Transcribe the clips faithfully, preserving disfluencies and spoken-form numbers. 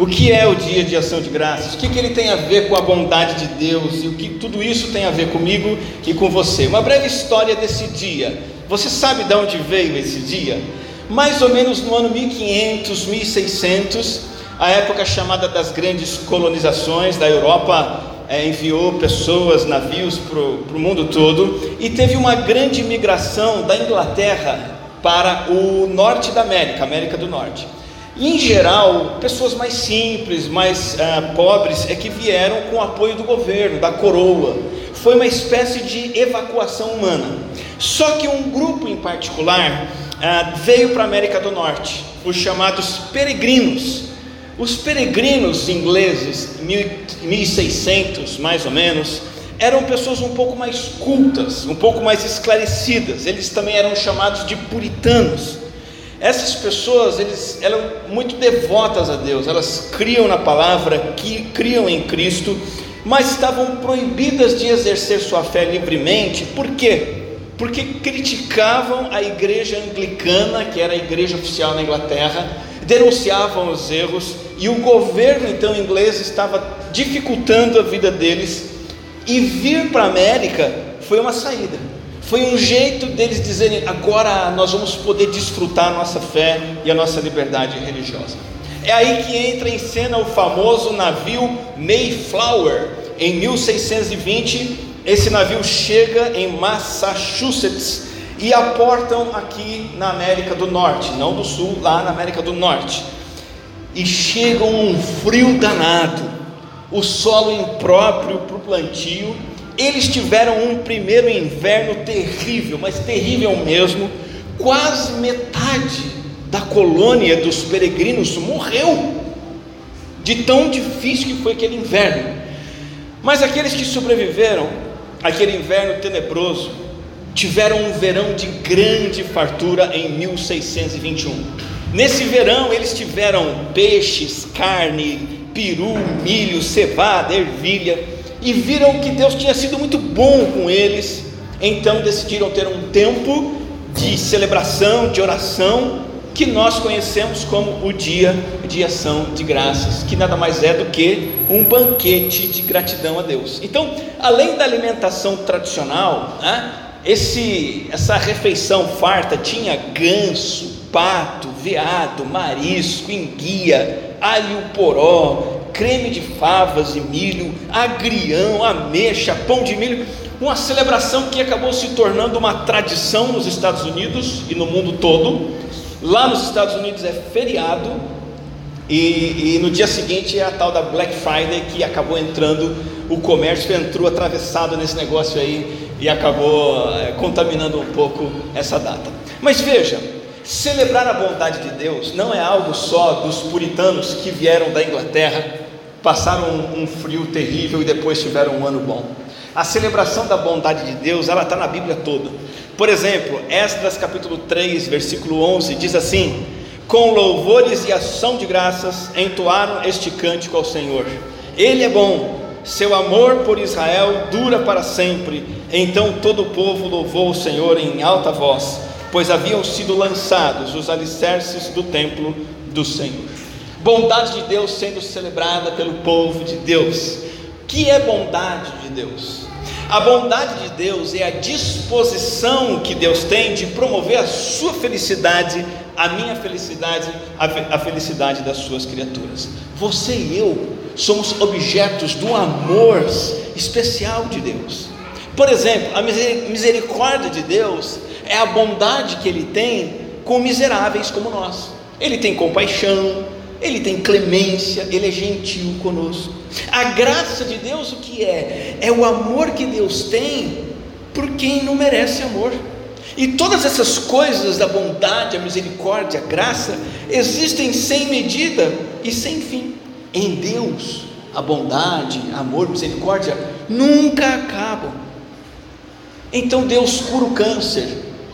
O que é o dia de ação de graças? O que, que ele tem a ver com a bondade de Deus? E o que tudo isso tem a ver comigo e com você? Uma breve história desse dia. Você sabe de onde veio esse dia? Mais ou menos no ano mil e quinhentos, mil e seiscentos, a época chamada das grandes colonizações da Europa, é, enviou pessoas, navios para o mundo todo, e teve uma grande migração da Inglaterra para o norte da América, América do Norte. E, em geral, pessoas mais simples, mais ah, pobres, é que vieram com o apoio do governo, da coroa. Foi uma espécie de evacuação humana. Só que um grupo em particular ah, veio para a América do Norte, os chamados peregrinos. Os peregrinos ingleses, mil e seiscentos mais ou menos, eram pessoas um pouco mais cultas, um pouco mais esclarecidas. Eles também eram chamados de puritanos. Essas pessoas, eles eram muito devotas a Deus, elas criam na palavra, que criam em Cristo, mas estavam proibidas de exercer sua fé livremente. Por quê? Porque criticavam a igreja anglicana, que era a igreja oficial na Inglaterra, denunciavam os erros, e o governo então inglês estava dificultando a vida deles, e vir para a América foi uma saída. Foi um jeito deles dizerem: agora nós vamos poder desfrutar a nossa fé e a nossa liberdade religiosa. É aí que entra em cena o famoso navio Mayflower. Em mil seiscentos e vinte, esse navio chega em Massachusetts e aportam aqui na América do Norte, não do Sul, lá na América do Norte. E chegam um frio danado, o solo impróprio para o plantio. Eles tiveram um primeiro inverno terrível, mas terrível mesmo. Quase metade da colônia dos peregrinos morreu, de tão difícil que foi aquele inverno. Mas aqueles que sobreviveram àquele inverno tenebroso tiveram um verão de grande fartura em mil seiscentos e vinte e um. Nesse verão eles tiveram peixes, carne, peru, milho, cevada, ervilha, e viram que Deus tinha sido muito bom com eles. Então decidiram ter um tempo de celebração, de oração, que nós conhecemos como o dia de ação de graças, que nada mais é do que um banquete de gratidão a Deus. Então, além da alimentação tradicional, né, esse, essa refeição farta tinha ganso, pato, veado, marisco, enguia, alho poró, creme de favas e milho, agrião, ameixa, pão de milho. Uma celebração que acabou se tornando uma tradição nos Estados Unidos e no mundo todo. Lá nos Estados Unidos é feriado, e, e no dia seguinte é a tal da Black Friday, que acabou entrando, o comércio entrou atravessado nesse negócio aí e acabou é, contaminando um pouco essa data. Mas veja, celebrar a bondade de Deus não é algo só dos puritanos que vieram da Inglaterra, passaram um, um frio terrível e depois tiveram um ano bom. A celebração da bondade de Deus, ela está na Bíblia toda. Por exemplo, Esdras capítulo três, versículo onze, diz assim: com louvores e ação de graças entoaram este cântico ao Senhor. Ele é bom, seu amor por Israel dura para sempre. Então todo o povo louvou o Senhor em alta voz, pois haviam sido lançados os alicerces do templo do Senhor. Bondade de Deus sendo celebrada pelo povo de Deus. O que é bondade de Deus? A bondade de Deus é a disposição que Deus tem de promover a sua felicidade, a minha felicidade, a felicidade das suas criaturas. Você e eu somos objetos do amor especial de Deus. Por exemplo, a misericórdia de Deus é a bondade que Ele tem com miseráveis como nós. Ele tem compaixão, Ele tem clemência, Ele é gentil conosco. A graça de Deus o que é? É o amor que Deus tem por quem não merece amor. E todas essas coisas da bondade, a misericórdia, a graça, existem sem medida e sem fim. Em Deus, a bondade, amor, misericórdia nunca acabam. Então Deus cura o câncer,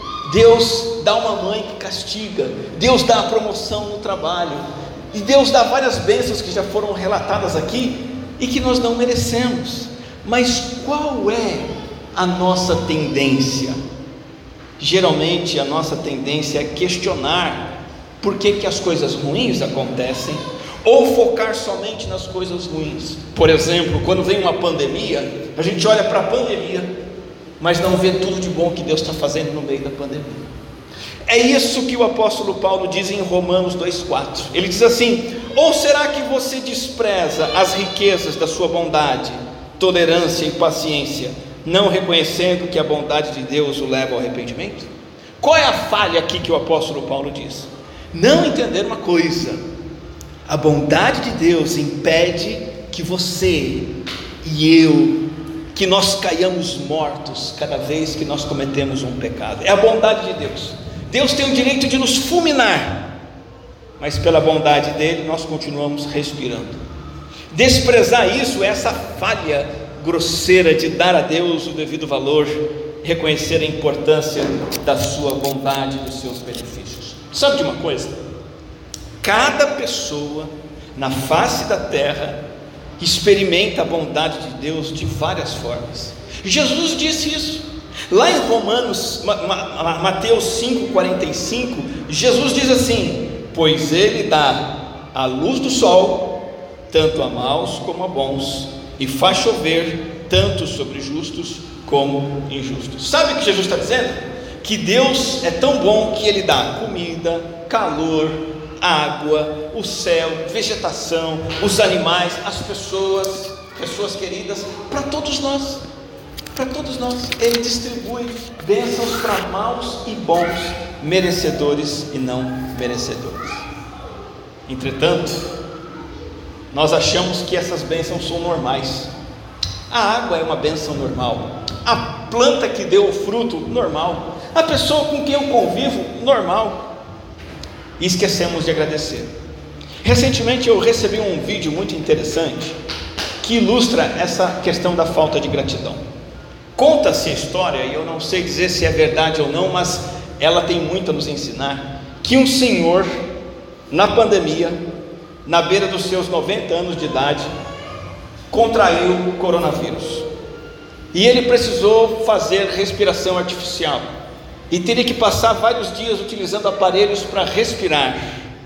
Deus dá uma mãe que castiga, Deus dá a promoção no trabalho, e Deus dá várias bênçãos que já foram relatadas aqui e que nós não merecemos. Mas qual é a nossa tendência? Geralmente a nossa tendência é questionar por que que as coisas ruins acontecem, ou focar somente nas coisas ruins. Por exemplo, quando vem uma pandemia, a gente olha para a pandemia, mas não vê tudo de bom que Deus está fazendo no meio da pandemia. É isso que o apóstolo Paulo diz em Romanos dois, quatro. Ele diz assim: ou será que você despreza as riquezas da sua bondade, tolerância e paciência, não reconhecendo que a bondade de Deus o leva ao arrependimento? Qual é a falha aqui que o apóstolo Paulo diz? Não entender uma coisa: a bondade de Deus impede que você e eu, que nós caiamos mortos cada vez que nós cometemos um pecado. É a bondade de Deus. Deus tem o direito de nos fulminar, mas pela bondade dele nós continuamos respirando. Desprezar isso é essa falha grosseira de dar a Deus o devido valor, reconhecer a importância da sua bondade e dos seus benefícios. Sabe de uma coisa? Cada pessoa na face da terra experimenta a bondade de Deus de várias formas. Jesus disse isso lá em Romanos, Mateus cinco, quarenta e cinco. Jesus diz assim: pois ele dá a luz do sol tanto a maus como a bons, e faz chover tanto sobre justos como injustos. Sabe o que Jesus está dizendo? Que Deus é tão bom que ele dá comida, calor, água, o céu, vegetação, os animais, as pessoas, pessoas queridas, para todos nós, para todos nós. Ele distribui bênçãos para maus e bons, merecedores e não merecedores. Entretanto, nós achamos que essas bênçãos são normais. A água é uma bênção normal, a planta que deu o fruto, normal, a pessoa com quem eu convivo, normal, e esquecemos de agradecer. Recentemente eu recebi um vídeo muito interessante que ilustra essa questão da falta de gratidão. Conta-se a história, e eu não sei dizer se é verdade ou não, mas ela tem muito a nos ensinar, que um senhor, na pandemia, na beira dos seus noventa anos de idade, contraiu o coronavírus, e ele precisou fazer respiração artificial, e teria que passar vários dias utilizando aparelhos para respirar.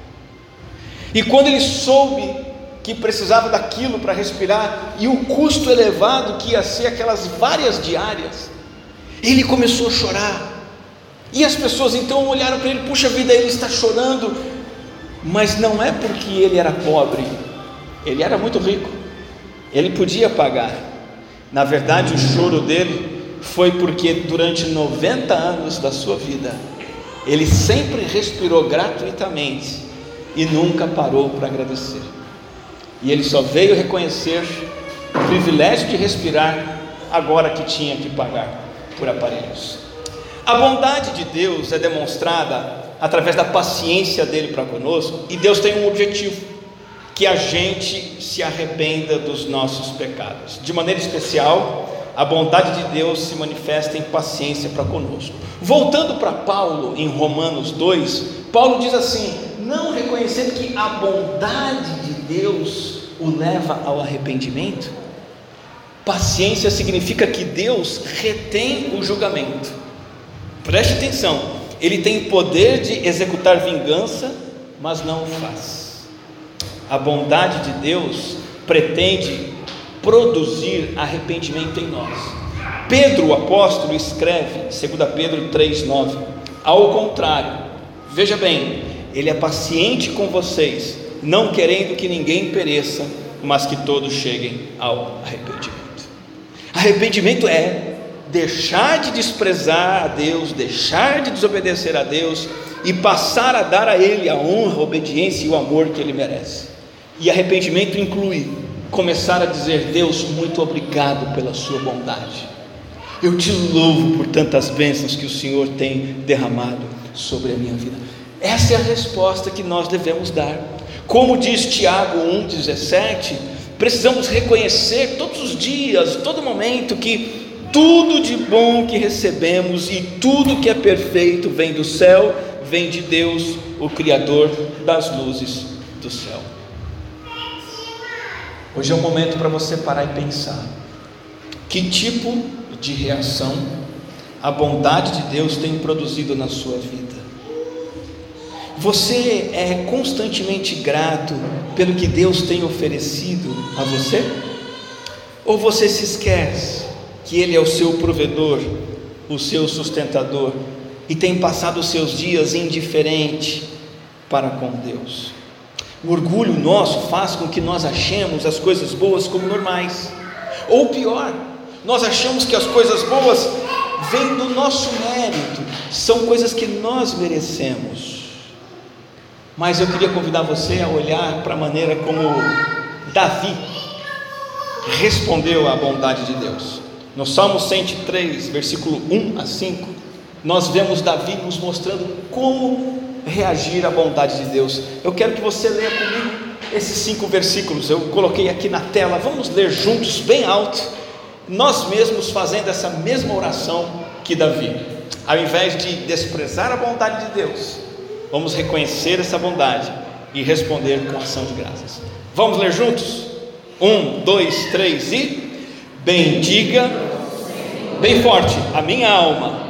E quando ele soube que precisava daquilo para respirar, e o custo elevado que ia ser aquelas várias diárias, ele começou a chorar. E as pessoas então olharam para ele: puxa vida, ele está chorando. Mas não é porque ele era pobre, ele era muito rico, ele podia pagar. Na verdade, o choro dele foi porque durante noventa anos da sua vida, ele sempre respirou gratuitamente e nunca parou para agradecer. E ele só veio reconhecer o privilégio de respirar agora que tinha que pagar por aparelhos. A bondade de Deus é demonstrada através da paciência dele para conosco, e Deus tem um objetivo: que a gente se arrependa dos nossos pecados. De maneira especial, a bondade de Deus se manifesta em paciência para conosco. Voltando para Paulo em Romanos dois, Paulo diz assim: não reconhecendo que a bondade de Deus o leva ao arrependimento. Paciência significa que Deus retém o julgamento. Preste atenção, ele tem poder de executar vingança, mas não o faz. A bondade de Deus pretende produzir arrependimento em nós. Pedro, o apóstolo, escreve, segundo Pedro três, nove, ao contrário, veja bem, ele é paciente com vocês, não querendo que ninguém pereça, mas que todos cheguem ao arrependimento. Arrependimento é deixar de desprezar a Deus, deixar de desobedecer a Deus e passar a dar a Ele a honra, a obediência e o amor que Ele merece. E arrependimento inclui começar a dizer: Deus, muito obrigado pela sua bondade, eu te louvo por tantas bênçãos que o Senhor tem derramado sobre a minha vida. Essa é a resposta que nós devemos dar. Como diz Tiago um, dezessete, precisamos reconhecer todos os dias, todo momento, que tudo de bom que recebemos e tudo que é perfeito vem do céu, vem de Deus, o Criador das luzes do céu. Hoje é um momento para você parar e pensar: que tipo de reação a bondade de Deus tem produzido na sua vida? Você é constantemente grato pelo que Deus tem oferecido a você? Ou você se esquece que Ele é o seu provedor, o seu sustentador, e tem passado os seus dias indiferente para com Deus? O orgulho nosso faz com que nós achemos as coisas boas como normais, ou pior, nós achamos que as coisas boas vêm do nosso mérito, são coisas que nós merecemos. Mas eu queria convidar você a olhar para a maneira como Davi respondeu à bondade de Deus. No Salmo cento e três, versículo um a cinco, nós vemos Davi nos mostrando como reagir à bondade de Deus. Eu quero que você leia comigo esses cinco versículos, eu coloquei aqui na tela. Vamos ler juntos, bem alto, nós mesmos fazendo essa mesma oração que Davi. Ao invés de desprezar a bondade de Deus, vamos reconhecer essa bondade e responder com ação de graças. Vamos ler juntos? Um, dois, três e... Bendiga, bem forte, a minha alma.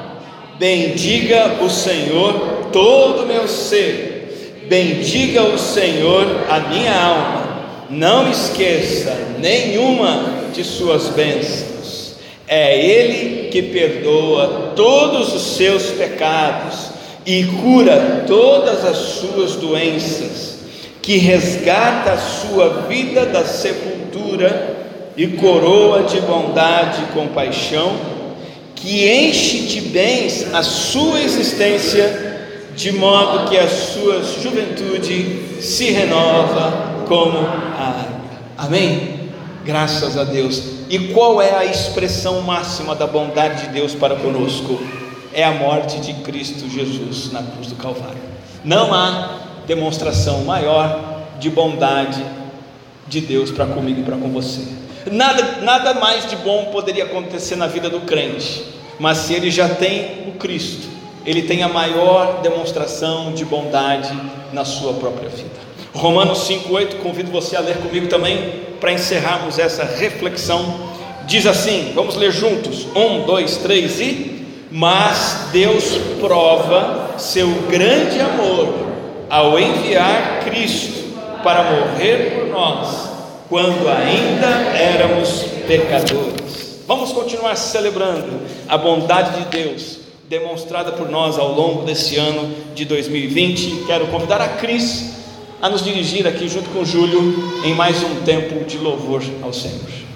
Bendiga o Senhor todo o meu ser. Bendiga o Senhor a minha alma. Não esqueça nenhuma de suas bênçãos. É Ele que perdoa todos os seus pecados e cura todas as suas doenças, que resgata a sua vida da sepultura e coroa de bondade e compaixão, que enche de bens a sua existência, de modo que a sua juventude se renova como a águia. Amém? Graças a Deus. E qual é a expressão máxima da bondade de Deus para conosco? É a morte de Cristo Jesus na cruz do Calvário. Não há demonstração maior de bondade de Deus para comigo e para com você. Nada, nada mais de bom poderia acontecer na vida do crente, mas se ele já tem o Cristo, ele tem a maior demonstração de bondade na sua própria vida. Romanos cinco, oito, convido você a ler comigo também, para encerrarmos essa reflexão. Diz assim, vamos ler juntos, um, dois, três e... Mas Deus prova seu grande amor ao enviar Cristo para morrer por nós, quando ainda éramos pecadores. Vamos continuar celebrando a bondade de Deus demonstrada por nós ao longo desse ano de dois mil e vinte. Quero convidar a Cris a nos dirigir aqui junto com o Júlio em mais um tempo de louvor ao Senhor.